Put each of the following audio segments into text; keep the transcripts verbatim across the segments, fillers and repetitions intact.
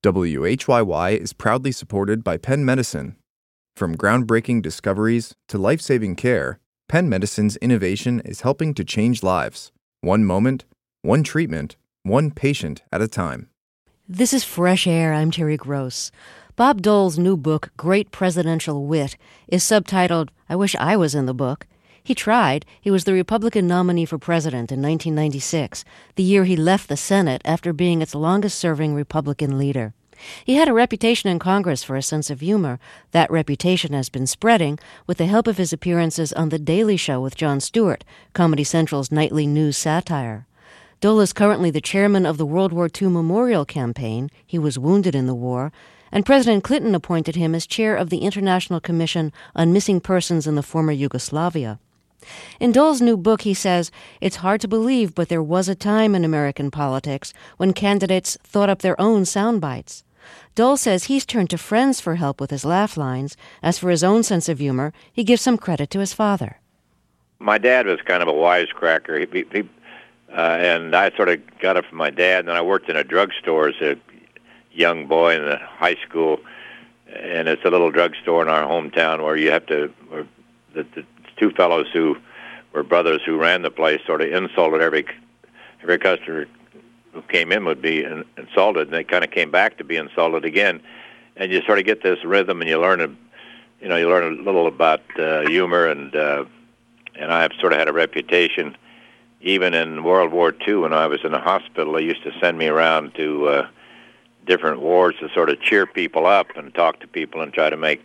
W H Y Y is proudly supported by Penn Medicine. From groundbreaking discoveries to life-saving care, Penn Medicine's innovation is helping to change lives, one moment, one treatment, one patient at a time. This is Fresh Air. I'm Terry Gross. Bob Dole's new book, Great Presidential Wit, is subtitled, I Wish I Was in the Book. He tried. He was the Republican nominee for president in nineteen ninety-six, the year he left the Senate after being its longest-serving Republican leader. He had a reputation in Congress for a sense of humor. That reputation has been spreading with the help of his appearances on The Daily Show with Jon Stewart, Comedy Central's nightly news satire. Dole is currently the chairman of the World War Two Memorial Campaign. He was wounded in the war. And President Clinton appointed him as chair of the International Commission on Missing Persons in the former Yugoslavia. In Dole's new book, he says, it's hard to believe, but there was a time in American politics when candidates thought up their own sound bites. Dole says he's turned to friends for help with his laugh lines. As for his own sense of humor, he gives some credit to his father. My dad was kind of a wisecracker, he, he, uh, and I sort of got it from my dad. And then I worked in a drugstore as a young boy in the high school, and it's a little drugstore in our hometown where you have to, where the, the two fellows who were brothers who ran the place sort of insulted every every customer who came in would be in, insulted, and they kind of came back to be insulted again. And you sort of get this rhythm, and you learn a, you know, you learn a little about uh, humor, and uh, and I've sort of had a reputation. Even in World War Two, when I was in the hospital, they used to send me around to uh, different wards to sort of cheer people up and talk to people and try to make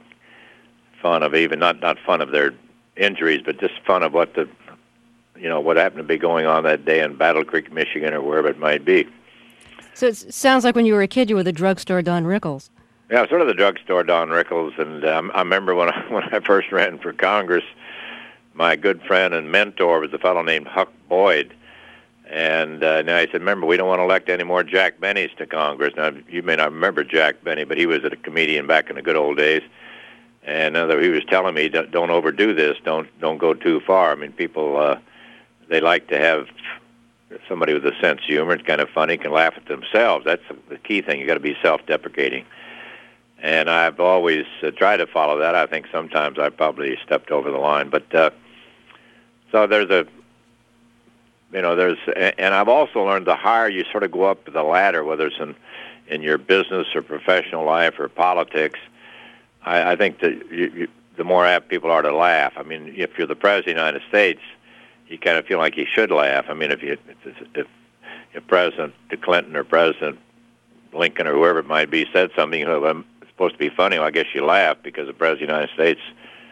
fun of even not not fun of their injuries, but just fun of what the, you know, what happened to be going on that day in Battle Creek, Michigan, or wherever it might be. So it sounds like when you were a kid, you were the drugstore Don Rickles. Yeah, sort of the drugstore Don Rickles, and um, I remember when I, when I first ran for Congress, my good friend and mentor was a fellow named Huck Boyd, and uh, now he said, remember, we don't want to elect any more Jack Benny's to Congress. Now, you may not remember Jack Benny, but he was a comedian back in the good old days. And uh, he was telling me, don't, don't overdo this, don't don't go too far. I mean, people, uh, they like to have somebody with a sense of humor. It's kind of funny, can laugh at themselves. That's the key thing. You got to be self-deprecating. And I've always uh, tried to follow that. I think sometimes I probably stepped over the line. But uh, so there's a, you know, there's, and I've also learned the higher you sort of go up the ladder, whether it's in, in your business or professional life or politics, I, I think that you, you, the more apt people are to laugh. I mean, if you're the President of the United States, you kind of feel like you should laugh. I mean, if you if, if, if President Clinton or President Lincoln or whoever it might be said something, you know, it's supposed to be funny, well, I guess you laugh because the President of the United States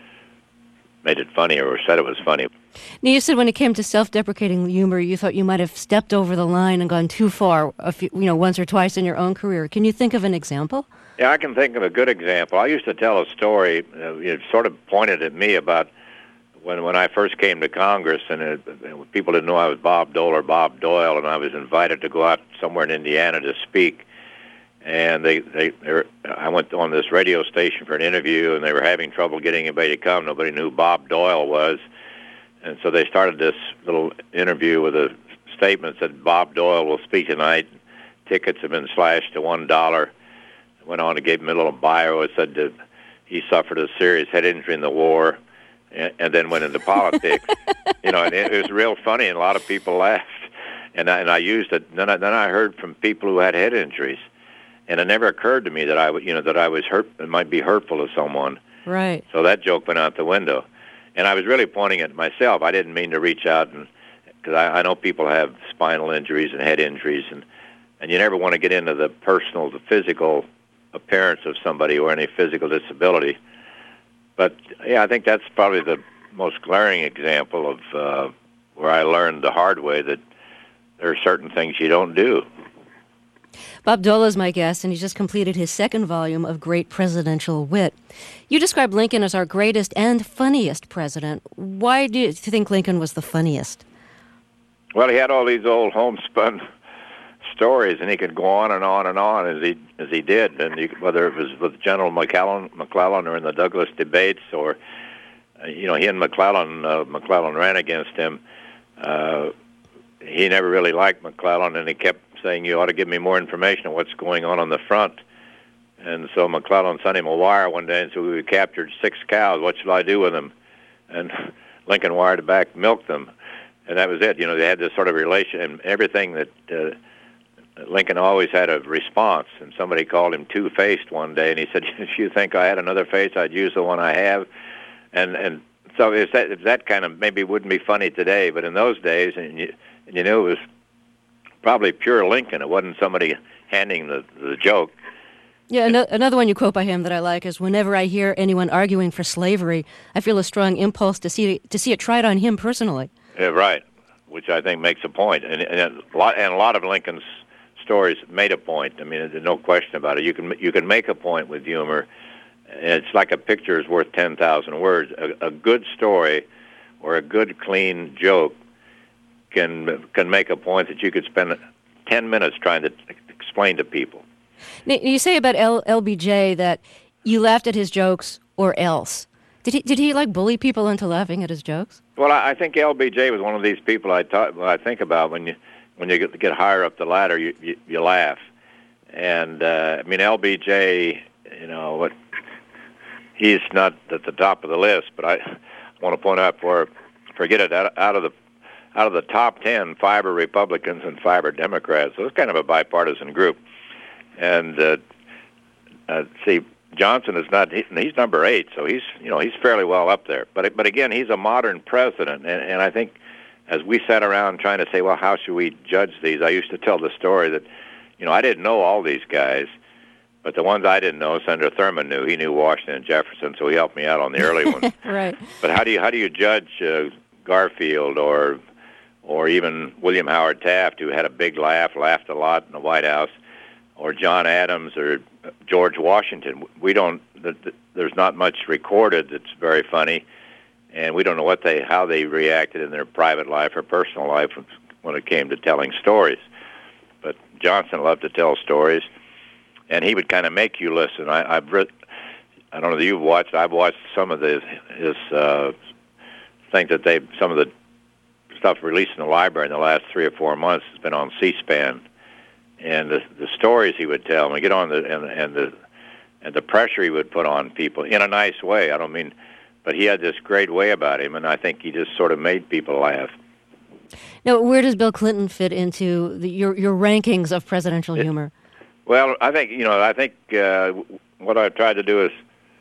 made it funny or said it was funny. Now, you said when it came to self-deprecating humor, you thought you might have stepped over the line and gone too far, a few, you know, once or twice in your own career. Can you think of an example? Yeah, I can think of a good example. I used to tell a story, uh, it sort of pointed at me about when when I first came to Congress, and it, people didn't know I was Bob Dole or Bob Doyle, and I was invited to go out somewhere in Indiana to speak. And they, they, they were, I went on this radio station for an interview, and they were having trouble getting anybody to come. Nobody knew who Bob Doyle was. And so they started this little interview with a statement that said, Bob Doyle will speak tonight. Tickets have been slashed to one dollar. Went on to give him a little bio. It said that he suffered a serious head injury in the war, and, and then went into politics. You know, and it, it was real funny, and a lot of people laughed. And I, and I used it. Then I, then I heard from people who had head injuries, and it never occurred to me that I, you know, that I was hurt. It might be hurtful to someone. Right. So that joke went out the window, and I was really pointing at myself. I didn't mean to reach out, and because I, I know people have spinal injuries and head injuries, and and you never want to get into the personal, the physical appearance of somebody or any physical disability. But, yeah, I think that's probably the most glaring example of uh, where I learned the hard way that there are certain things you don't do. Bob Dole is my guest, and he just completed his second volume of Great Presidential Wit. You describe Lincoln as our greatest and funniest president. Why do you think Lincoln was the funniest? Well, he had all these old homespun stories, and he could go on and on and on as he as he did, and he, whether it was with General McClellan, McClellan or in the Douglas debates, or uh, you know, he and McClellan, uh, McClellan ran against him. Uh, he never really liked McClellan, and he kept saying, "You ought to give me more information on what's going on on the front." And so McClellan sent him a wire one day and said, we captured six cows. What shall I do with them? And Lincoln wired back, milk them. And that was it. You know, they had this sort of relation, and everything that uh, Lincoln always had a response. And somebody called him two-faced one day, and he said, if you think I had another face, I'd use the one I have. And and so it's that, it's that kind of, maybe wouldn't be funny today, but in those days, and you, and you knew it was probably pure Lincoln. It wasn't somebody handing the, the joke. Yeah, no, another one you quote by him that I like is, whenever I hear anyone arguing for slavery, I feel a strong impulse to see to see it tried on him personally. Yeah, right, which I think makes a point. And, and, a lot, and a lot of Lincoln's stories made a point. I mean, there's no question about it. You can you can make a point with humor. It's like a picture is worth ten thousand words. A, a good story or a good, clean joke can can make a point that you could spend ten minutes trying to explain to people. Now, you say about L- LBJ that you laughed at his jokes or else. Did he did he like bully people into laughing at his jokes? Well, I, I think L B J was one of these people I talk, well, I think about when you when you get, get higher up the ladder, you you, you laugh. And uh, I mean, L B J, you know, what he's not at the top of the list, but I want to point out for forget it out, out of the out of the top ten, five are Republicans and five are Democrats. So it's kind of a bipartisan group. And uh, uh, see, Johnson is not, he, he's number eight, so he's, you know, he's fairly well up there. But but again, he's a modern president, and, and I think as we sat around trying to say, well, how should we judge these? I used to tell the story that, you know, I didn't know all these guys, but the ones I didn't know, Senator Thurman knew. He knew Washington and Jefferson, so he helped me out on the early ones. Right. But how do you how do you judge uh, Garfield or or even William Howard Taft, who had a big laugh, laughed a lot in the White House? Or John Adams or George Washington? We don't. The, the, there's not much recorded that's very funny, and we don't know what they, how they reacted in their private life or personal life when it came to telling stories. But Johnson loved to tell stories, and he would kind of make you listen. I, I've read. I don't know that you've watched. I've watched some of the, his uh, things that they, some of the stuff released in the library in the last three or four months has been on C-SPAN. And the the stories he would tell, and we get on the and, and the and the pressure he would put on people in a nice way. I don't mean, but he had this great way about him, and I think he just sort of made people laugh. Now, where does Bill Clinton fit into the, your your rankings of presidential it, humor? Well, I think you know. I think uh, what I tried to do is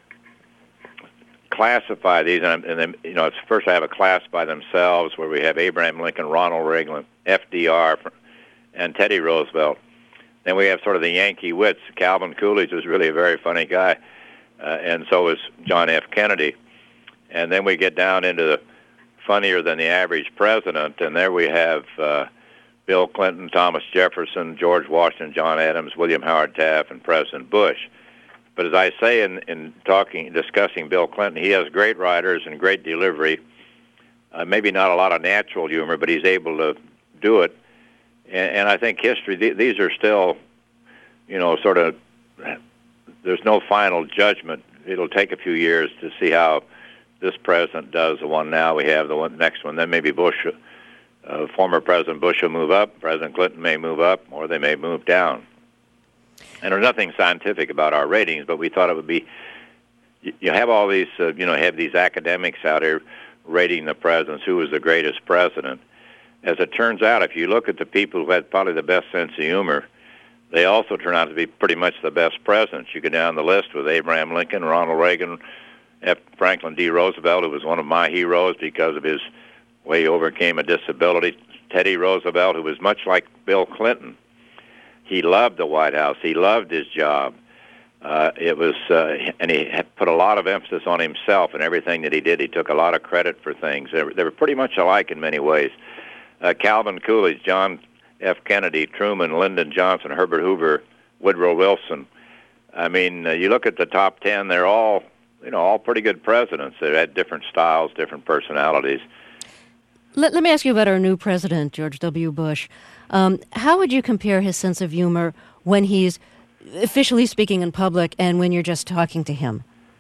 classify these, and, and then you know, it's first I have a class by themselves where we have Abraham Lincoln, Ronald Reagan, F D R, and Teddy Roosevelt. Then we have sort of the Yankee wits. Calvin Coolidge was really a very funny guy, uh, and so was John F. Kennedy. And then we get down into the funnier than the average president, and there we have uh, Bill Clinton, Thomas Jefferson, George Washington, John Adams, William Howard Taft, and President Bush. But as I say in, in talking, discussing Bill Clinton, he has great writers and great delivery. Uh, maybe not a lot of natural humor, but he's able to do it. And, and I think history, th- these are still, you know, sort of, there's no final judgment. It'll take a few years to see how this president does. The one now we have, the one next one, then maybe Bush, uh, former President Bush will move up, President Clinton may move up, or they may move down. And there's nothing scientific about our ratings, but we thought it would be, you, you have all these, uh, you know, have these academics out here rating the presidents, who was the greatest president. As it turns out, if you look at the people who had probably the best sense of humor, they also turn out to be pretty much the best presidents. You go down the list with Abraham Lincoln, Ronald Reagan, F. Franklin D. Roosevelt, who was one of my heroes because of his way he overcame a disability. Teddy Roosevelt, who was much like Bill Clinton. He loved the White House. He loved his job. Uh, it was, uh, and he had put a lot of emphasis on himself and everything that he did. He took a lot of credit for things. They were, they were pretty much alike in many ways. Uh, Calvin Coolidge, John F. Kennedy, Truman, Lyndon Johnson, Herbert Hoover, Woodrow Wilson. I mean, uh, you look at the top ten; they're all, you know, all pretty good presidents. They had different styles, different personalities. Let, let me ask you about our new president, George W. Bush. Um, how would you compare his sense of humor when he's officially speaking in public and when you're just talking to him?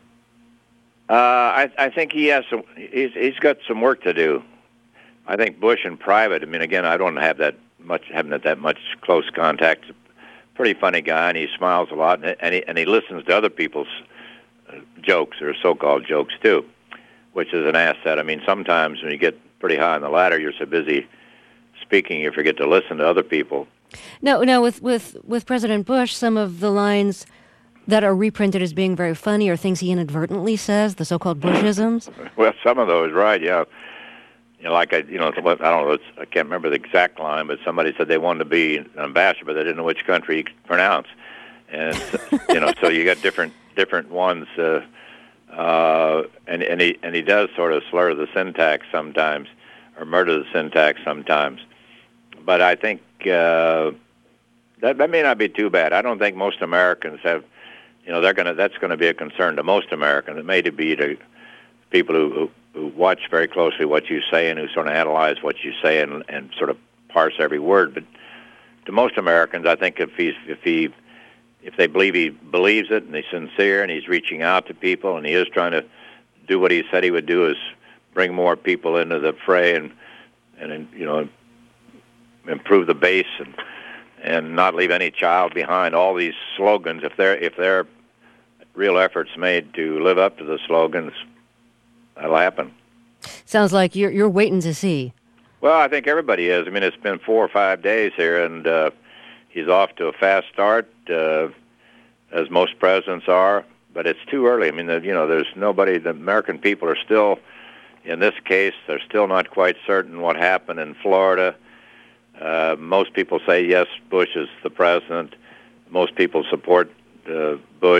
Uh, I, I think he has some. He's, he's got some work to do. I think Bush in private. I mean, again, I don't have that much, haven't had that much close contact pretty funny guy, and he smiles a lot, and, and, he, and he listens to other people's uh, jokes, or so-called jokes, too, which is an asset. I mean, sometimes when you get pretty high on the ladder, you're so busy speaking, you forget to listen to other people. No, no. With, with, with President Bush, some of the lines that are reprinted as being very funny are things he inadvertently says, the so-called Bushisms. Well, some of those, right? Yeah. You know, like I, you know, I don't know. It's, I can't remember the exact line, but somebody said they wanted to be an ambassador, but they didn't know which country he could pronounce. And you know, so you got different different ones. Uh, uh, and and he and he does sort of slur the syntax sometimes, or murder the syntax sometimes. But I think uh, that that may not be too bad. I don't think most Americans have, you know, they're gonna. That's going to be a concern to most Americans. It may be to people who, who who watch very closely what you say and who sort of analyze what you say and and sort of parse every word. But to most Americans, I think if he's if he if they believe he believes it and he's sincere and he's reaching out to people and he is trying to do what he said he would do, is bring more people into the fray and and you know. improve the base and and not leave any child behind. All these slogans, if there if there are real efforts made to live up to the slogans, that'll happen. Sounds like you're you're waiting to see. Well, I think everybody is. I mean, it's been four or five days here, and uh, he's off to a fast start, uh, as most presidents are. But it's too early. I mean, the, you know, there's nobody. The American people are still, in this case, they're still not quite certain what happened in Florida. Uh, most people say, yes, Bush is the president. Most people support uh, Bush.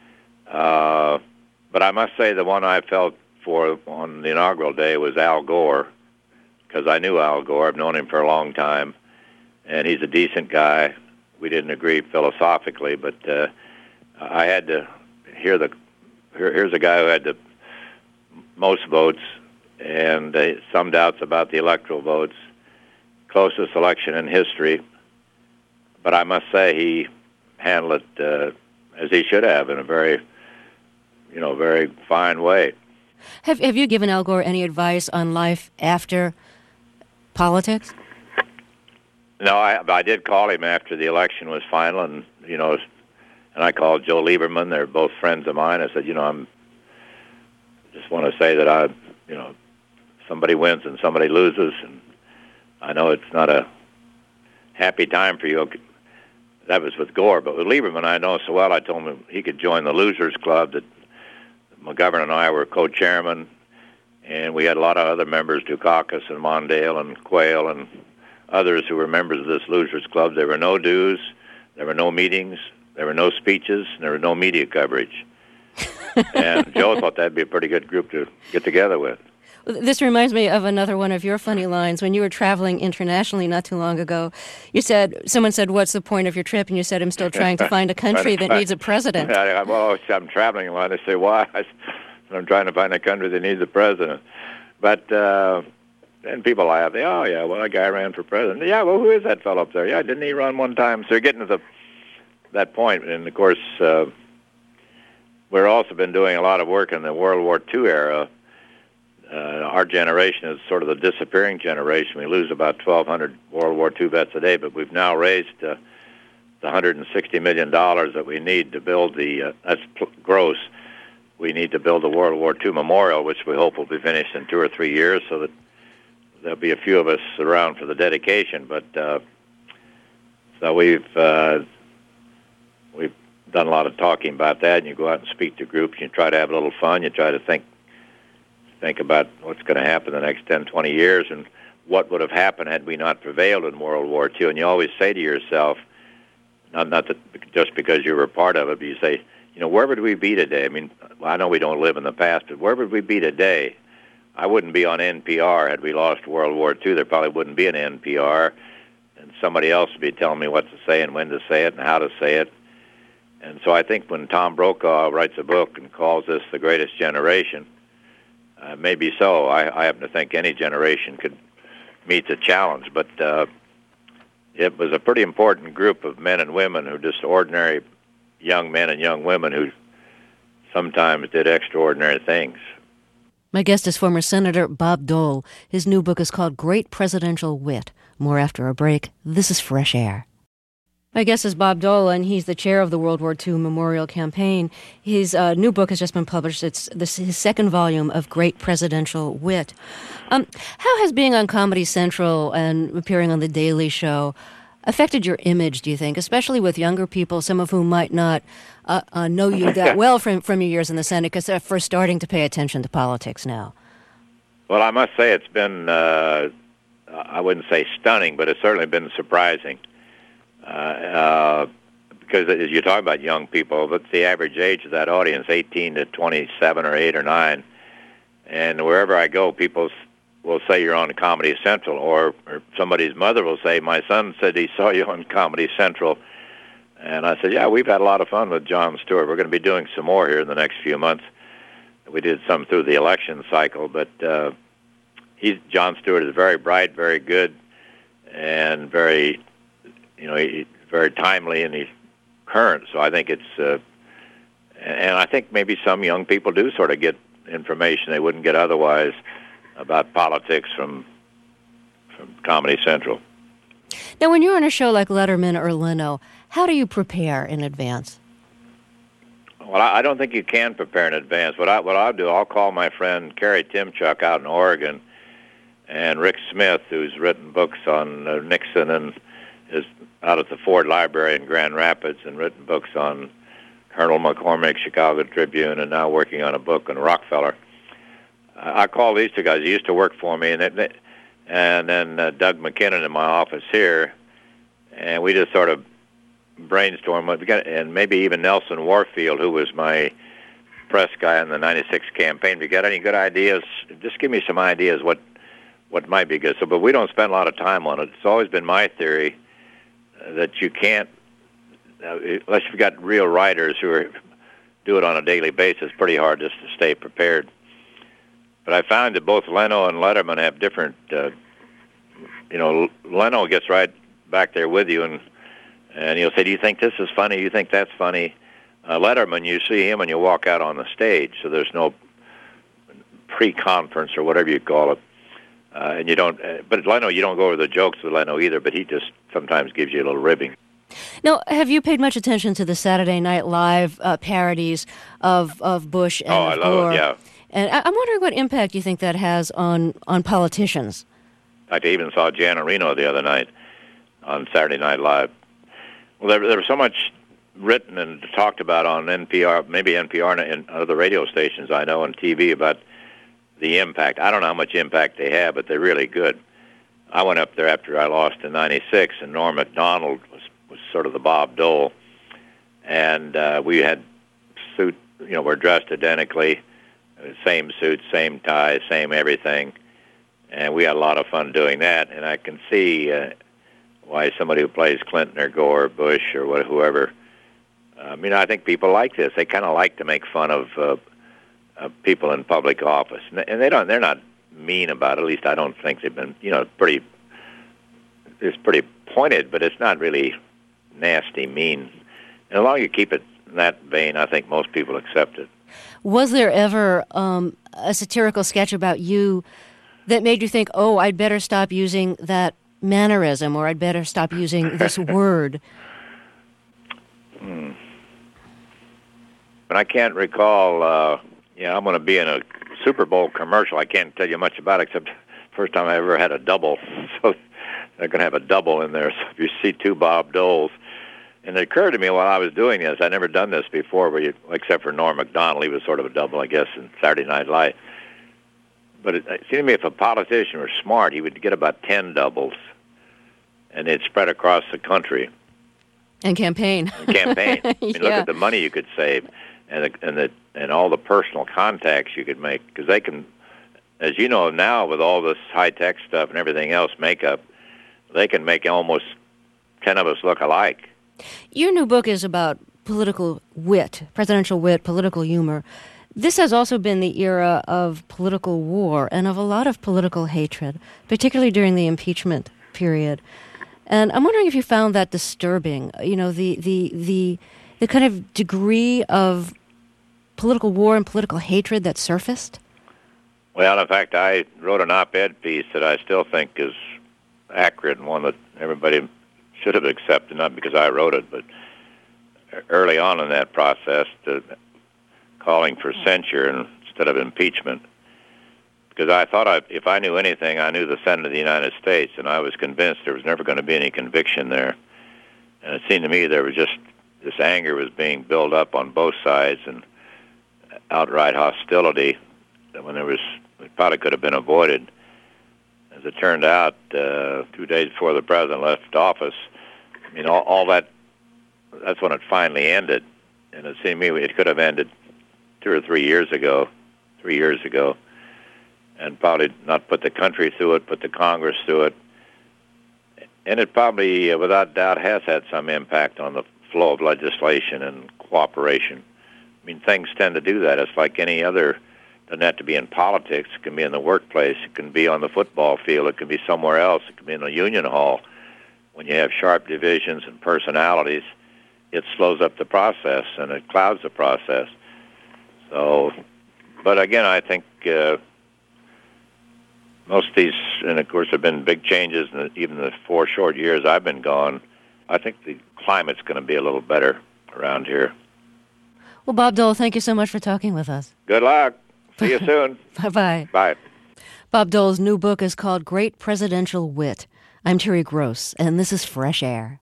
Uh, but I must say the one I felt for on the inaugural day was Al Gore, because I knew Al Gore. I've known him for a long time, and he's a decent guy. We didn't agree philosophically, but uh, I had to hear the, here, here's a guy who had the most votes, and uh, some doubts about the electoral votes. Closest election in history, but I must say he handled it uh, as he should have, in a very, you know, very fine way. Have Have you given Al Gore any advice on life after politics? No, I I did call him after the election was final, and you know, and I called Joe Lieberman. They're both friends of mine. I said, you know, I'm just want to say that I, you know, somebody wins and somebody loses, and I know it's not a happy time for you. That was with Gore, but with Lieberman, I know so well. I told him he could join the Losers Club. That McGovern and I were co-chairmen, and we had a lot of other members, Dukakis and Mondale and Quayle and others who were members of this Losers Club. There were no dues, there were no meetings, there were no speeches, and there was no media coverage. And Joe thought that'd be a pretty good group to get together with. This reminds me of another one of your funny lines. When you were traveling internationally not too long ago, you said, someone said, what's the point of your trip? And you said, I'm still trying to find a country that needs a president. Well, I'm traveling a lot. They say, why? I said, I'm trying to find a country that needs a president. But, uh, and people laugh. They, oh, yeah, well, a guy ran for president. Yeah, well, who is that fellow up there? Yeah, didn't he run one time? So you're getting to the, that point. And, of course, uh, we've also been doing a lot of work in the World War Two era. Uh, our generation is sort of the disappearing generation. We lose about twelve hundred World War Two vets a day, but we've now raised uh, the one hundred sixty million dollars that we need to build the, uh, that's pl- gross, we need to build a World War Two memorial, which we hope will be finished in two or three years, so that there'll be a few of us around for the dedication. But uh, so we've uh, we've done a lot of talking about that, and you go out and speak to groups, you try to have a little fun, you try to think think about what's going to happen in the next ten, twenty years and what would have happened had we not prevailed in World War Two. And you always say to yourself, not not that just because you were part of it, but you say, you know, where would we be today? I mean, well, I know we don't live in the past, but where would we be today? I wouldn't be on N P R had we lost World War Two. There probably wouldn't be an N P R, and somebody else would be telling me what to say and when to say it and how to say it. And so I think when Tom Brokaw writes a book and calls this the greatest generation, Uh, maybe so. I, I happen to think any generation could meet the challenge, but uh, it was a pretty important group of men and women who just ordinary young men and young women who sometimes did extraordinary things. My guest is former Senator Bob Dole. His new book is called Great Presidential Wit. More after a break. This is Fresh Air. My guest is Bob Dole, and he's the chair of the World War Two Memorial Campaign. His uh, new book has just been published. It's this, his second volume of Great Presidential Wit. Um, how has being on Comedy Central and appearing on The Daily Show affected your image, do you think, especially with younger people, some of whom might not uh, uh, know you that well from, from your years in the Senate, because they're first starting to pay attention to politics now? Well, I must say it's been, uh, I wouldn't say stunning, but it's certainly been surprising. Uh, uh, because as you talk about young people, but the average age of that audience, eighteen to twenty-seven or eight or nine, and wherever I go, people will say you're on Comedy Central, or, or somebody's mother will say, my son said he saw you on Comedy Central, and I said, yeah, we've had a lot of fun with Jon Stewart. We're going to be doing some more here in the next few months. We did some through the election cycle, but uh, he's Jon Stewart is very bright, very good, and very. You know, he's very timely and he's current. So I think it's, uh, and I think maybe some young people do sort of get information they wouldn't get otherwise about politics from from Comedy Central. Now, when you're on a show like Letterman or Leno, how do you prepare in advance? Well, I don't think you can prepare in advance. What I what I'll do, I'll call my friend Kerry Timchuk out in Oregon, and Rick Smith, who's written books on uh, Nixon and is out at the Ford Library in Grand Rapids and written books on Colonel McCormick, Chicago Tribune, and now working on a book on Rockefeller. Uh, I call these two guys. They used to work for me, and they, and then uh, Doug McKinnon in my office here, and we just sort of brainstorm. And maybe even Nelson Warfield, who was my press guy in the ninety-six campaign. If you got any good ideas, just give me some ideas what what might be good. So, but we don't spend a lot of time on it. It's always been my theory that you can't, uh, unless you've got real writers who are, do it on a daily basis, pretty hard just to stay prepared. But I found that both Leno and Letterman have different, uh, you know, Leno gets right back there with you, and and he'll say, do you think this is funny? Do you think that's funny? Uh, Letterman, you see him and you walk out on the stage, so there's no pre-conference or whatever you call it. Uh, and you don't, uh, but Leno, you don't go over the jokes with Leno either, but he just sometimes gives you a little ribbing. Now, have you paid much attention to the Saturday Night Live uh, parodies of, of Bush and oh, of I love Gore? It, yeah. And I- I'm wondering what impact you think that has on, on politicians. In fact, I even saw Jan Reno the other night on Saturday Night Live. Well, there, there was so much written and talked about on N P R, maybe N P R and other radio stations I know, and T V about the impact. I don't know how much impact they have, but they're really good. I went up there after I lost in ninety-six, and Norm Macdonald was, was sort of the Bob Dole. And uh, we had suit, you know, we're dressed identically, same suit, same tie, same everything. And we had a lot of fun doing that. And I can see uh, why somebody who plays Clinton or Gore or Bush or what, whoever, I mean, I think people like this. They kind of like to make fun of uh, Uh, people in public office, and they don't. They're not mean about it. At least I don't think they've been. You know, pretty. It's pretty pointed, but it's not really nasty, mean. And as long as you keep it in that vein, I think most people accept it. Was there ever um, a satirical sketch about you that made you think, "Oh, I'd better stop using that mannerism, or I'd better stop using this word"? Hmm. But I can't recall. Uh, Yeah, I'm going to be in a Super Bowl commercial. I can't tell you much about it, except first time I ever had a double. So they're going to have a double in there. So if you see two Bob Doles. And it occurred to me while I was doing this, I'd never done this before, where you, except for Norm Macdonald. He was sort of a double, I guess, in Saturday Night Live. But it, it seemed to me if a politician were smart, he would get about ten doubles, and they'd spread across the country. And campaign. And campaign. I mean, yeah. Look at the money you could save. And the, and the and all the personal contacts you could make, because they can, as you know now, with all this high tech stuff and everything else, makeup, they can make almost ten of us look alike. Your new book is about political wit, presidential wit, political humor. This has also been the era of political war and of a lot of political hatred, particularly during the impeachment period. And I'm wondering if you found that disturbing. You know, the the the. the kind of degree of political war and political hatred that surfaced? Well, in fact, I wrote an op-ed piece that I still think is accurate and one that everybody should have accepted, not because I wrote it, but early on in that process, to calling for censure instead of impeachment. Because I thought I, if I knew anything, I knew the Senate of the United States, and I was convinced there was never going to be any conviction there. And it seemed to me there was just, this anger was being built up on both sides, and outright hostility when there was, it probably could have been avoided. As it turned out, uh, two days before the president left office, I mean, all, all that, that's when it finally ended. And it seemed to me it could have ended two or three years ago, three years ago, and probably not put the country through it, put the Congress through it. And it probably, uh, without doubt, has had some impact on the flow of legislation and cooperation. I mean, things tend to do that. It's like any other, it doesn't have to be in politics. It can be in the workplace. It can be on the football field. It can be somewhere else. It can be in a union hall. When you have sharp divisions and personalities, it slows up the process and it clouds the process. So, but again, I think uh, most of these, and of course there have been big changes in the, even the four short years I've been gone, I think the climate's going to be a little better around here. Well, Bob Dole, thank you so much for talking with us. Good luck. See you soon. Bye-bye. Bye. Bob Dole's new book is called Great Presidential Wit. I'm Terry Gross, and this is Fresh Air.